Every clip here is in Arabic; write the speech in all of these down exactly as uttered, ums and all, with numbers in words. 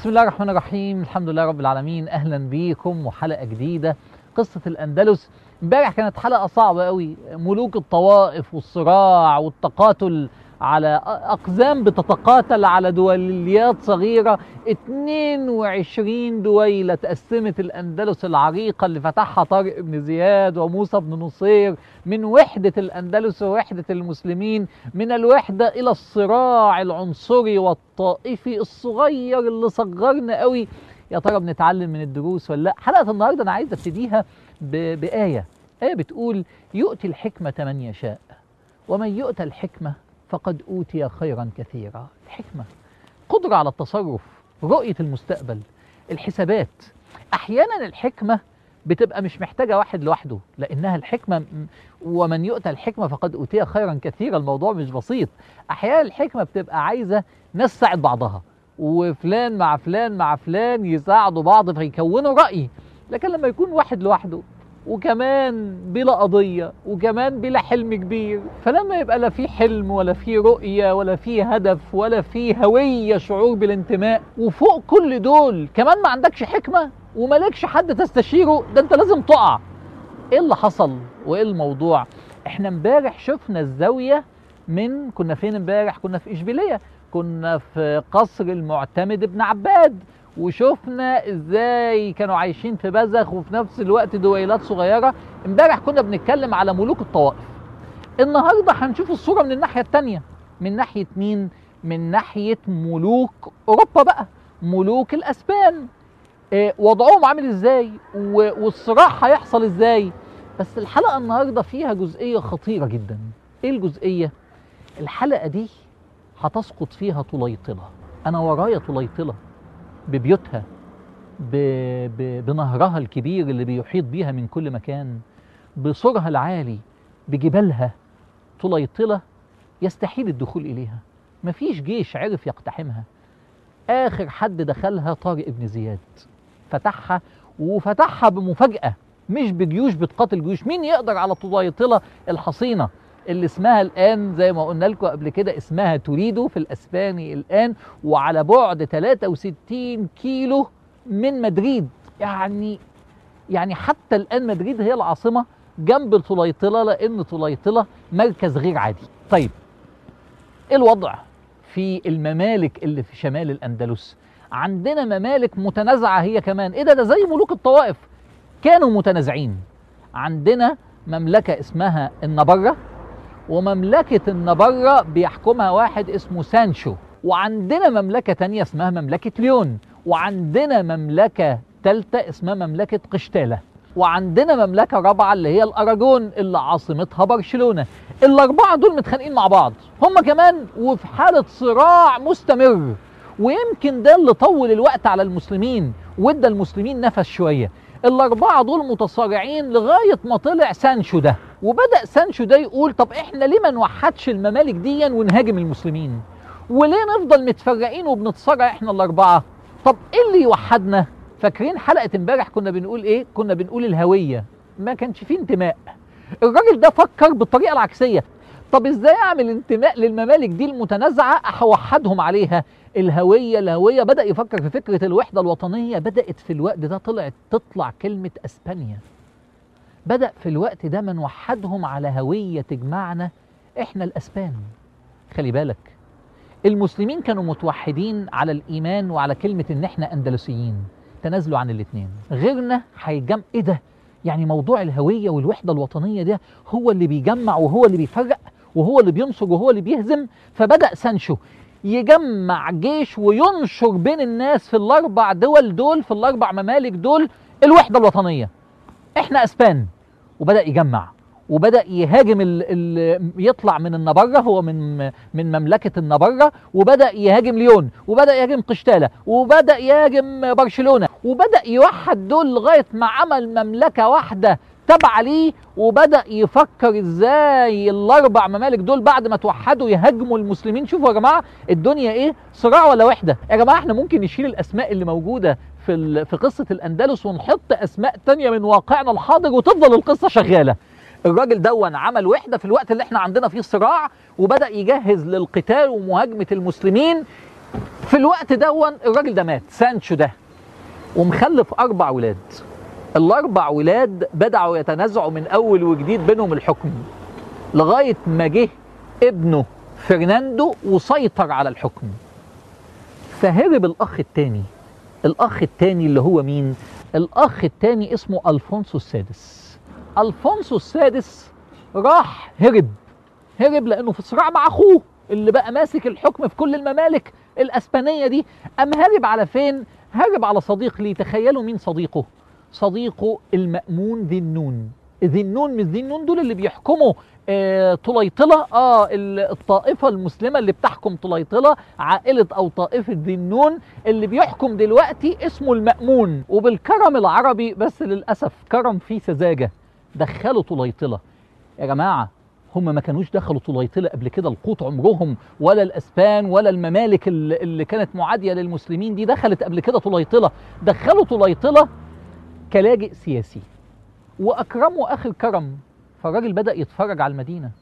بسم الله الرحمن الرحيم. الحمد لله رب العالمين. اهلا بيكم وحلقه جديده. قصه الاندلس امبارح كانت حلقه صعبه قوي، ملوك الطوائف والصراع والتقاتل على اقزام بتتقاتل على دوليات صغيره. اتنين وعشرين دويله تقسمت الاندلس العريقه اللي فتحها طارق بن زياد وموسى بن نصير، من وحده الاندلس ووحده المسلمين، من الوحده الى الصراع العنصري والطائفي الصغير اللي صغرنا قوي. يا ترى بنتعلم من الدروس ولا لا؟ حلقه النهارده انا عايز ابتديها بايه ايه بتقول: يؤتي الحكمه من يشاء ومن يؤتى الحكمه فقد أوتي خيرا كثيرا. الحكمة، قدرة على التصرف، رؤية المستقبل، الحسابات. أحيانا الحكمة بتبقى مش محتاجة واحد لوحده، لأنها الحكمة ومن يؤتى الحكمة فقد أوتي خيرا كثيرا. الموضوع مش بسيط. أحيانا الحكمة بتبقى عايزة ناس تساعد بعضها، وفلان مع فلان مع فلان يساعدوا بعض فيكونوا رأي. لكن لما يكون واحد لوحده وكمان بلا قضية وكمان بلا حلم كبير، فلما يبقى لا في حلم ولا في رؤية ولا في هدف ولا في هوية، شعور بالانتماء، وفوق كل دول كمان ما عندكش حكمة ومالكش حد تستشيره، ده انت لازم تقع. ايه اللي حصل وايه الموضوع؟ احنا امبارح شفنا الزاوية من كنا فين امبارح؟ كنا في إشبيلية، كنا في قصر المعتمد ابن عباد، وشوفنا ازاي كانوا عايشين في بزخ وفي نفس الوقت دويلات صغيرة. امبارح كنا بنتكلم على ملوك الطوائف. النهاردة هنشوف الصورة من الناحية التانية. من ناحية مين؟ من ناحية ملوك اوروبا بقى، ملوك الاسبان. إيه وضعهم عامل ازاي والصراع هيحصل ازاي؟ بس الحلقة النهاردة فيها جزئية خطيرة جدا. ايه الجزئية؟ الحلقة دي هتسقط فيها طليطلة. انا ورايا طليطلة ببيوتها، ب... ب... بنهرها الكبير اللي بيحيط بيها من كل مكان، بسورها العالي، بجبالها. طليطلة يستحيل الدخول إليها، مفيش جيش عرف يقتحمها. آخر حد دخلها طارق بن زياد، فتحها وفتحها بمفاجأة، مش بجيوش بتقاتل جيوش. مين يقدر على طليطلة الحصينة اللي اسمها الآن زي ما قلنا لكم قبل كده اسمها توريدو في الأسباني الآن، وعلى بعد ثلاثة وستين كيلو من مدريد. يعني يعني حتى الآن مدريد هي العاصمة جنب طليطلة، لأن طليطلة مركز غير عادي. طيب إيه الوضع في الممالك اللي في شمال الأندلس؟ عندنا ممالك متنازعة هي كمان. إيه ده؟ ده زي ملوك الطوائف كانوا متنازعين. عندنا مملكة اسمها النبرة، ومملكة النبرة بيحكمها واحد اسمه سانشو، وعندنا مملكة تانية اسمها مملكة ليون، وعندنا مملكة تالتة اسمها مملكة قشتالة، وعندنا مملكة رابعة اللي هي الأراجون اللي عاصمتها برشلونة. الأربعة دول متخانقين مع بعض هم كمان، وفي حالة صراع مستمر. ويمكن ده اللي طول الوقت على المسلمين وادى المسلمين نفس شوية. الأربعة دول متصارعين لغاية ما طلع سانشو ده، وبدأ سانشو ده يقول: طب احنا ليه ما نوحدش الممالك دي ونهاجم المسلمين؟ وليه نفضل متفرقين وبنتصارع احنا الأربعة؟ طب ايه اللي يوحدنا؟ فاكرين حلقة امبارح كنا بنقول ايه؟ كنا بنقول الهوية. ما كانش فيه انتماء. الراجل ده فكر بالطريقة العكسية. طب ازاي اعمل انتماء للممالك دي المتنازعة اوحدهم عليها؟ الهوية الهوية بدأ يفكر في فكرة الوحدة الوطنية. بدأت في الوقت ده طلعت تطلع كلمة اسبانيا. بدأ في الوقت ده من وحدهم على هوية تجمعنا احنا الاسبان. خلي بالك، المسلمين كانوا متوحدين على الايمان وعلى كلمة ان احنا اندلسيين، تنازلوا عن الاثنين. غيرنا هيجمع. ايه ده؟ يعني موضوع الهوية والوحدة الوطنية ده هو اللي بيجمع وهو اللي بيفرق وهو اللي بينصر وهو اللي بيهزم. فبدأ سانشو يجمع جيش وينشر بين الناس في الاربع دول دول، في الاربع ممالك دول، الوحدة الوطنية، احنا اسبان. وبدأ يجمع وبدأ يهاجم ال ال يطلع من النبرة، هو من من مملكة النبرة، وبدأ يهاجم ليون، وبدأ يهاجم قشتالة، وبدأ يهاجم برشلونة، وبدأ يوحد دول لغاية ما عمل مملكة واحدة تبع ليه. وبدأ يفكر ازاي الاربع ممالك دول بعد ما توحدوا يهاجموا المسلمين. شوفوا يا جماعة الدنيا ايه، صراع ولا وحدة؟ يا جماعة احنا ممكن نشيل الاسماء اللي موجودة في في قصة الأندلس ونحط أسماء تانية من واقعنا الحاضر وتفضل القصة شغالة. الراجل دون عمل وحدة في الوقت اللي احنا عندنا فيه صراع، وبدأ يجهز للقتال ومهاجمة المسلمين. في الوقت دون الراجل ده مات، سانشو ده، ومخلف اربع ولاد. الاربع ولاد بدأوا يتنازعوا من اول وجديد بينهم الحكم، لغايه ما جه ابنه فرناندو وسيطر على الحكم. فهرب الاخ الثاني. الاخ الثاني اللي هو مين؟ الاخ الثاني اسمه الفونسو السادس. الفونسو السادس راح هرب هرب لانه في صراع مع اخوه اللي بقى ماسك الحكم في كل الممالك الاسبانيه دي. قام هرب على فين؟ هرب على صديق ليه. تخيلوا مين صديقه؟ صديقه المأمون ذي النون. ذي النون مش ذي النون دول اللي بيحكموا آه طليطلة، اه الطائفة المسلمة اللي بتحكم طليطلة، عائلة او طائفة ذي النون. اللي بيحكم دلوقتي اسمه المأمون، وبالكرم العربي بس للأسف كرم فيه سذاجة، دخلوا طليطلة. يا جماعة هم ما كانوش دخلوا طليطلة قبل كده القوط عمرهم، ولا الأسبان ولا الممالك اللي كانت معادية للمسلمين دي دخلت قبل كده طليطلة. دخلوا طليطلة كلاجئ سياسي وأكرموا آخر كرم. فالراجل بدأ يتفرج على المدينة،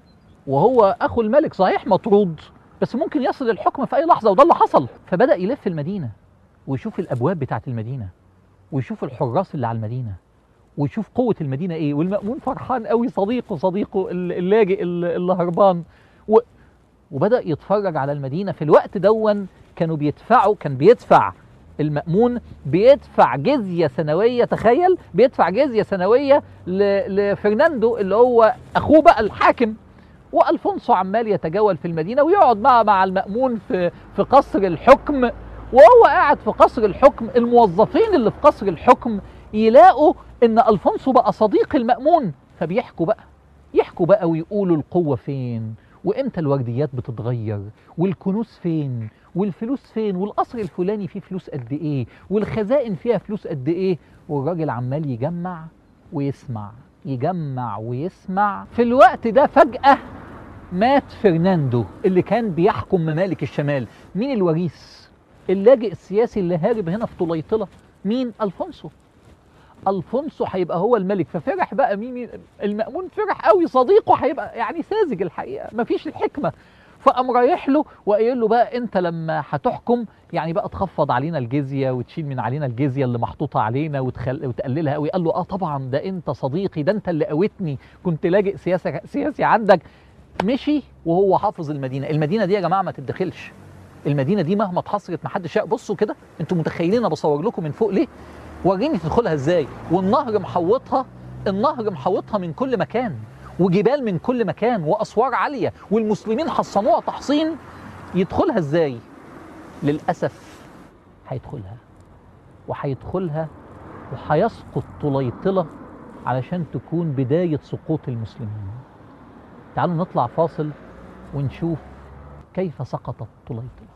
وهو أخو الملك صحيح مطرود بس ممكن يصل الحكم في أي لحظة، وده اللي حصل. فبدأ يلف المدينة ويشوف الأبواب بتاعت المدينة، ويشوف الحراس اللي على المدينة، ويشوف قوة المدينة ايه. والمأمون فرحان قوي، صديقه صديقه اللاجئ اللي هربان، و... وبدأ يتفرج على المدينة. في الوقت دون كانوا بيدفعوا كان بيدفع المأمون بيدفع جزية سنوية. تخيل، بيدفع جزية سنوية ل... لفرناندو اللي هو أخوه بقى الحاكم. وألفونسو عمال يتجول في المدينة ويقعد مع مع المأمون في في قصر الحكم. وهو قاعد في قصر الحكم، الموظفين اللي في قصر الحكم يلاقوا ان الفونسو بقى صديق المأمون، فبيحكوا بقى يحكوا بقى ويقولوا القوة فين، وامتى الورديات بتتغير، والكنوز فين، والفلوس فين، والقصر الفلاني فيه فلوس قد ايه، والخزائن فيها فلوس قد ايه. والراجل عمال يجمع ويسمع يجمع ويسمع. في الوقت ده فجأة مات فرناندو اللي كان بيحكم ممالك الشمال. مين الوريث؟ اللاجئ السياسي اللي هارب هنا في طليطلة. مين؟ الفونسو. الفونسو هيبقى هو الملك. ففرح بقى مين, مين المأمون فرح قوي، صديقه هيبقى يعني ساذج الحقيقه، مفيش الحكمه. فقام رايح له وقايل له بقى انت لما هتحكم يعني بقى تخفض علينا الجزيه وتشيل من علينا الجزيه اللي محطوطه علينا وتخل... وتقللها قوي. قال له اه طبعا، ده انت صديقي، ده انت اللي قوتني، كنت لاجئ سياسي سياسي عندك. مشي وهو حافظ المدينه. المدينه دي يا جماعه ما تتدخلش، المدينه دي مهما اتحصرت ما حدش. بصوا كده، انتوا متخيلين انا بصور لكم من فوق ليه؟ وريني تدخلها ازاي. والنهر محوطها، النهر محوطها من كل مكان، وجبال من كل مكان، واسوار عاليه، والمسلمين حصنوها تحصين. يدخلها ازاي؟ للاسف هيدخلها وهيدخلها وهيسقط طليطله علشان تكون بدايه سقوط المسلمين. تعالوا نطلع فاصل ونشوف كيف سقطت طليطله.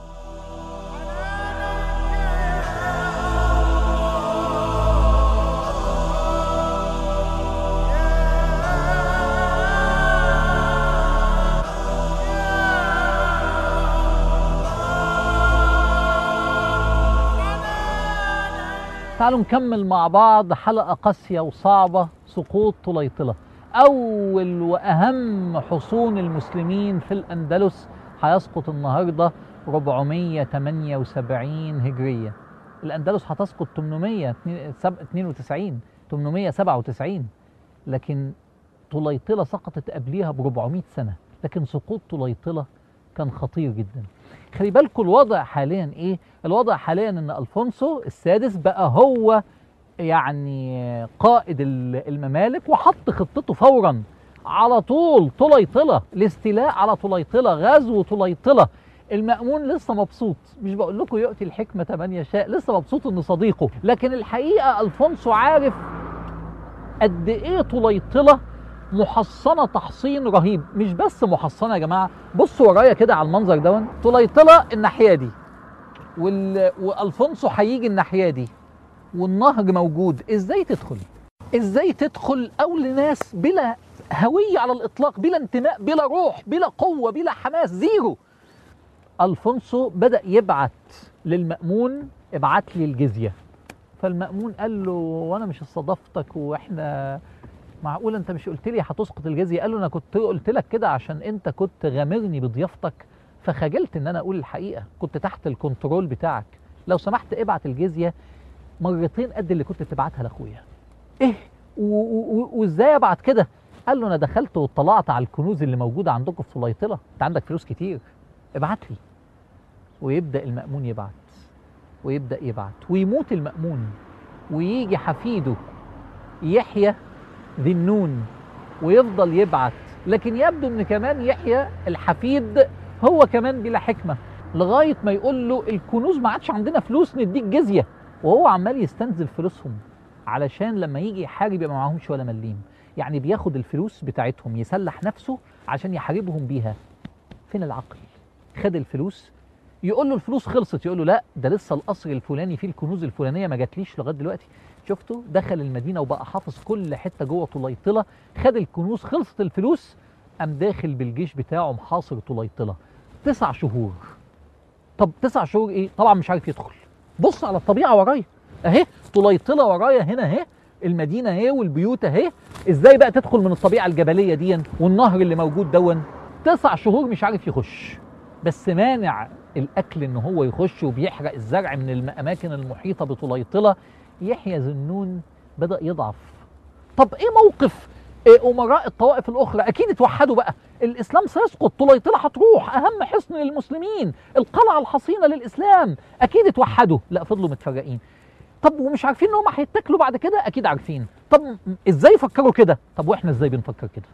تعالوا نكمل مع بعض حلقة قاسية وصعبة، سقوط طليطلة. أول وأهم حصون المسلمين في الأندلس هيسقط النهاردة أربعمائة وثمانية وسبعين هجرية. الأندلس هتسقط ثمانمائة واثنين وتسعين ثمانمائة وسبعة وتسعين، لكن طليطلة سقطت قبليها ب أربعمائة سنة. لكن سقوط طليطلة كان خطير جدا. خلي بالكم الوضع حاليا ايه؟ الوضع حاليا ان الفونسو السادس بقى هو يعني قائد الممالك، وحط خطته فورا على طول طليطلة، الاستيلاء على طليطلة، غزو طليطلة. المأمون لسه مبسوط، مش بقول لكم يؤتي الحكمة من يشاء، لسه مبسوط انه صديقه. لكن الحقيقة الفونسو عارف قد ايه طليطلة محصنة تحصين رهيب. مش بس محصنة يا جماعة، بصوا ورايا كده على المنظر دون. طليطلة الناحية دي وال... والفونسو هيجي الناحية دي، والنهر موجود. ازاي تدخل؟ ازاي تدخل اول ناس بلا هوية على الاطلاق، بلا انتماء، بلا روح، بلا قوة، بلا حماس، زيرو. الفونسو بدأ يبعت للمأمون ابعت لي الجزية. فالمأمون قال له وانا مش استضفتك، واحنا معقول انت مش قلت لي هتسقط الجزية؟ قال له انا كنت قلت لك كده عشان انت كنت غامرني بضيافتك، فخجلت ان انا اقول الحقيقه، كنت تحت الكنترول بتاعك، لو سمحت ابعت الجزيه مرتين قد اللي كنت بتبعتها لاخويا. ايه وازاي ابعت كده؟ قال له انا دخلت واطلعت على الكنوز اللي موجوده عندكم في طليطله، انت عندك فلوس كتير، ابعت لي. ويبدا المأمون يبعت ويبدا يبعت ويموت المأمون، ويجي حفيده يحيى ذي النون ويفضل يبعت، لكن يبدو ان كمان يحيى الحفيد هو كمان بلا حكمه، لغايه ما يقول له الكنوز ما عادش عندنا فلوس نديك جزيه، وهو عمال يستنزف فلوسهم علشان لما يجي يحارب يبقى معاهمش ولا مليم. يعني بياخد الفلوس بتاعتهم يسلح نفسه عشان يحاربهم بيها. فين العقل؟ خد الفلوس، يقول له الفلوس خلصت، يقول له لا ده لسه القصر الفلاني فيه الكنوز الفلانيه ما جاتليش لغايه دلوقتي. شفتوا؟ دخل المدينه وبقى حافظ كل حته جوه طليطله، خد الكنوز، خلصت الفلوس، قام داخل بالجيش بتاعه محاصر طليطله تسع شهور. طب تسع شهور ايه؟ طبعا مش عارف يدخل. بص على الطبيعه ورايا اهي، طليطله ورايا هنا اهي، المدينه اهي والبيوت اهي، ازاي بقى تدخل من الطبيعه الجبليه دي والنهر اللي موجود دون؟ تسع شهور مش عارف يخش، بس مانع الاكل ان هو يخش، وبيحرق الزرع من الاماكن المحيطه بطليطله. يحيى ذي النون بدا يضعف. طب ايه موقف إيه امراء الطوائف الاخرى؟ اكيد اتوحدوا بقى، الاسلام سيسقط، طليطله هتروح، اهم حصن للمسلمين، القلعه الحصينه للاسلام، اكيد اتوحدوا. لا، فضلوا متفرقين. طب ومش عارفين ان هم هيتاكلوا بعد كده؟ اكيد عارفين. طب ازاي فكروا كده؟ طب واحنا ازاي بنفكر كده؟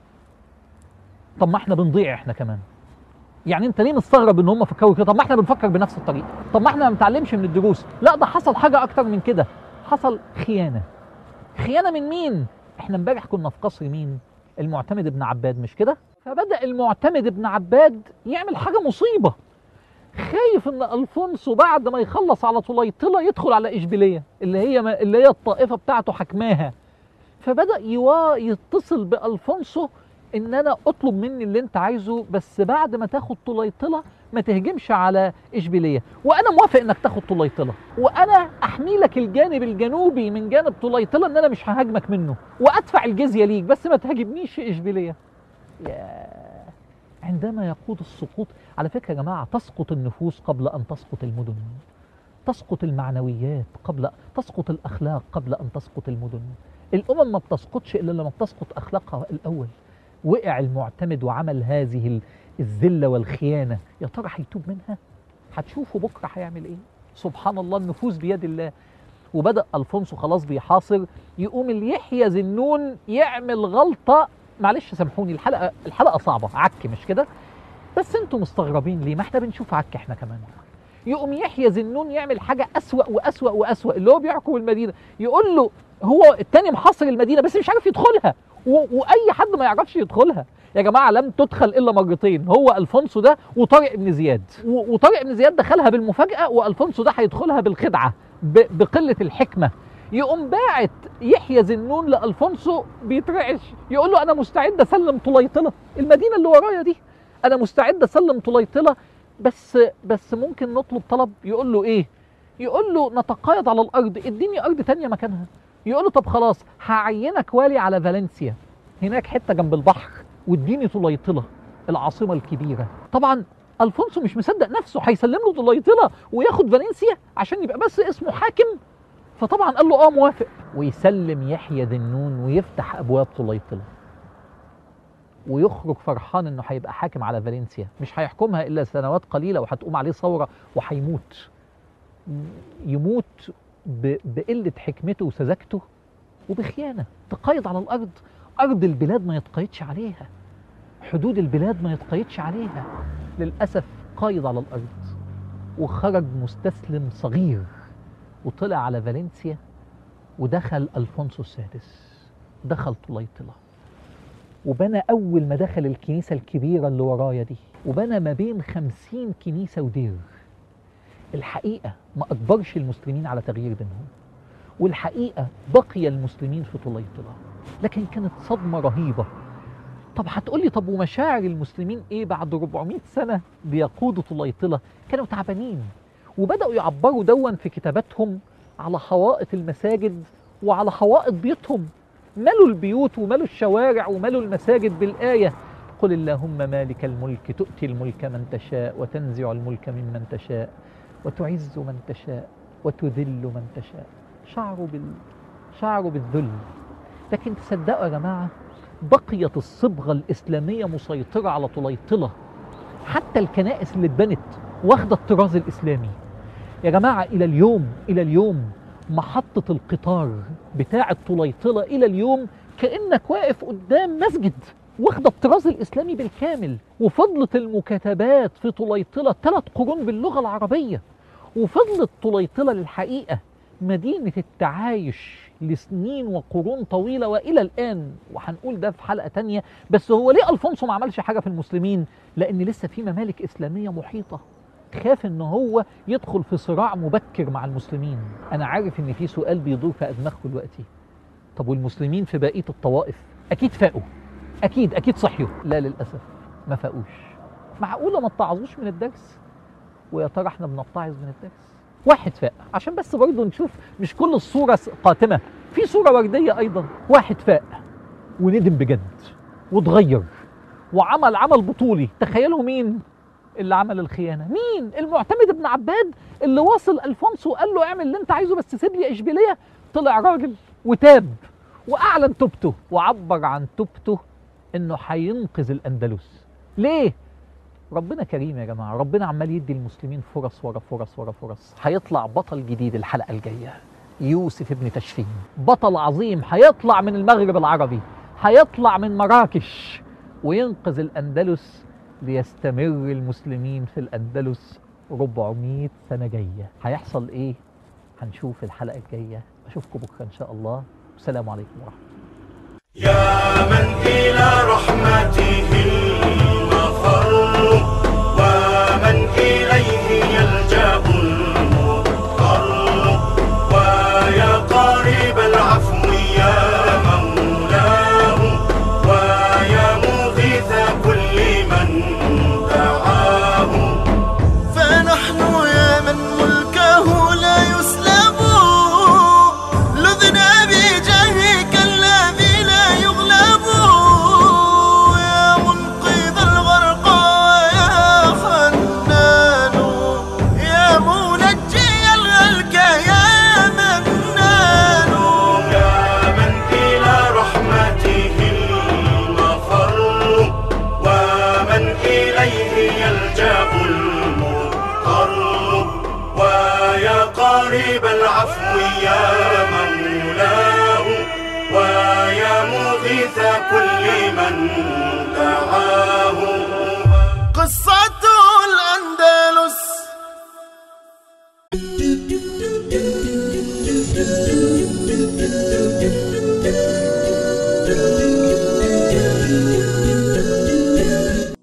طب ما احنا بنضيع احنا كمان. يعني انت ليه مستغرب ان هم فكروا كده؟ طب ما احنا بنفكر بنفس الطريقه، طب ما احنا ما بنتعلمش من الدروس. لا، ده حصل حاجه اكتر من كده، حصل خيانه. خيانه من مين؟ احنا امبارح كنا في قصر مين؟ المعتمد ابن عباد، مش كده؟ فبدأ المعتمد ابن عباد يعمل حاجه مصيبه، خايف ان الفونسو بعد ما يخلص على طليطله يدخل على اشبيليه اللي هي اللي هي الطائفه بتاعته حكماها. فبدأ يوا يتصل بالفونسو ان انا اطلب مني اللي انت عايزه، بس بعد ما تاخد طليطله ما تهجمش على اشبيليه، وانا موافق انك تاخد طليطله، وانا احمي لك الجانب الجنوبي من جانب طليطله ان انا مش ههاجمك منه، وادفع الجزيه ليك، بس ما تهاجمنيش في اشبيليه. ياه، عندما يقود السقوط، على فكره يا جماعه، تسقط النفوس قبل ان تسقط المدن، تسقط المعنويات قبل تسقط الاخلاق قبل ان تسقط المدن. الامم ما بتسقطش الا لما بتسقط اخلاقها الاول. وقع المعتمد وعمل هذه الذله والخيانه، يا ترى هيتوب منها؟ هتشوفوا بكره هيعمل ايه. سبحان الله، النفوس بيد الله. وبدا الفونسو خلاص بيحاصر، يقوم اليحيى ذي النون يعمل غلطه. معلش سامحوني، الحلقه الحلقه صعبه، عك مش كده؟ بس انتوا مستغربين ليه؟ ما احنا بنشوف عك احنا كمان. يقوم يحيى ذي النون يعمل حاجه اسوأ واسوأ واسوأ، اللي هو بيحكم المدينه، يقول له هو التاني محاصر المدينه بس مش عارف يدخلها، واي حد ما يعرفش يدخلها. يا جماعه لم تدخل الا مرتين، هو الفونسو ده وطارق بن زياد، وطارق بن زياد دخلها بالمفاجاه، والفونسو ده هيدخلها بالخدعه بقله الحكمه. يقوم باعت يحيى ذي النون لالفونسو بيترعش، يقول له انا مستعد اسلم طليطله، المدينه اللي ورايا دي، انا مستعد اسلم طليطله، بس بس ممكن نطلب طلب. يقول له ايه؟ يقول له نتقايض على الارض، اديني ارض تانية مكانها. يقول له طب خلاص، هعينك والي على فالنسيا، هناك حته جنب البحر، واديني طليطله العاصمه الكبيره. طبعا الفونسو مش مصدق نفسه، هيسلم له طليطله وياخد فالنسيا عشان يبقى بس اسمه حاكم؟ فطبعا قال له اه موافق، ويسلم يحيى ذي النون ويفتح ابواب طليطله، ويخرج فرحان انه هيبقى حاكم على فالنسيا، مش هيحكمها الا سنوات قليله وهتقوم عليه ثوره وهيموت. يموت بقله حكمته وسذاجته وبخيانه. تقايض على الارض، ارض البلاد ما يتقايدش عليها، حدود البلاد ما يتقايدش عليها. للاسف قايض على الارض، وخرج مستسلم صغير، وطلع على فالنسيا، ودخل الفونسو السادس، دخل طليطله، وبنى أول ما دخل الكنيسة الكبيرة اللي ورايا دي، وبنى ما بين خمسين كنيسة ودير. الحقيقة ما أجبرش المسلمين على تغيير دينهم، والحقيقة بقي المسلمين في طليطلة، لكن كانت صدمة رهيبة. طب هتقولي طب ومشاعر المسلمين إيه بعد أربعمائة سنة بيقودوا طليطلة؟ كانوا تعبانين، وبدأوا يعبروا دون في كتاباتهم على حوائط المساجد وعلى حوائط بيوتهم. ملوا البيوت وملوا الشوارع وملوا المساجد بالآية قل اللهم مالك الملك تؤتي الملك من تشاء وتنزع الملك ممن تشاء وتعز من تشاء وتذل من تشاء. شعروا بال شعروا بالذل. لكن تصدقوا يا جماعة بقيت الصبغة الإسلامية مسيطرة على طليطلة، حتى الكنائس اللي اتبنت واخدة الطراز الإسلامي. يا جماعة إلى اليوم إلى اليوم محطة القطار بتاعة طليطلة إلى اليوم كأنك واقف قدام مسجد، واخدة الطراز الإسلامي بالكامل. وفضلت المكاتبات في طليطلة ثلاث قرون باللغة العربية، وفضلت طليطلة للحقيقة مدينة التعايش لسنين وقرون طويلة وإلى الآن. وهنقول ده في حلقة تانية. بس هو ليه ألفونسو ما عملش حاجة في المسلمين؟ لأن لسه في ممالك إسلامية محيطة، خاف إن هو يدخل في صراع مبكر مع المسلمين. أنا عارف إن في سؤال بيدور في أدماغكم دلوقتي، طب والمسلمين في بقية الطوائف أكيد فاقوا، أكيد أكيد صحيوا. لا للأسف ما فاقوش. معقولة ما اتعظوش من الدرس؟ ويا ترى احنا بنتعظ من الدرس؟ واحد فاق، عشان بس برضه نشوف مش كل الصورة قاتمة، في صورة وردية أيضا. واحد فاق وندم بجد وتغير وعمل عمل بطولي. تخيلوا مين اللي عمل الخيانة؟ مين؟ المعتمد ابن عباد اللي واصل ألفونسو وقال له اعمل اللي انت عايزه بس سيب لي إشبيلية. طلع راجل وتاب وأعلن توبته وعبر عن توبته إنه هينقذ الأندلس. ليه؟ ربنا كريم يا جماعة، ربنا عمال يدي المسلمين فرص ورا فرص ورا فرص. هيطلع بطل جديد الحلقة الجاية، يوسف ابن تشفين، بطل عظيم هيطلع من المغرب العربي، هيطلع من مراكش وينقذ الأندلس ليستمر المسلمين في الأندلس أربعمائة سنة جاية. هيحصل إيه؟ هنشوف الحلقة الجاية. أشوفكم بكرة إن شاء الله. السلام عليكم ورحمة الله. يا من إلى رحمته المفر ومن إليه يلجأ المضطر، ويا قريب العفو يا مولاه، ويا مغيث كل من دعاه. فنحن يا من ملكه لا يسلب، لذنا بجاهك الذي لا يغلب، يا منقذ الغرقى يا خنان، يا منجي الهلك يا منان. يا من إلى رحمته المفر ومن إليه يلجأ المضطر، ويا قريب العفو يا مولاه، ويا مغيث كل من دعاه. قصة الأندلس.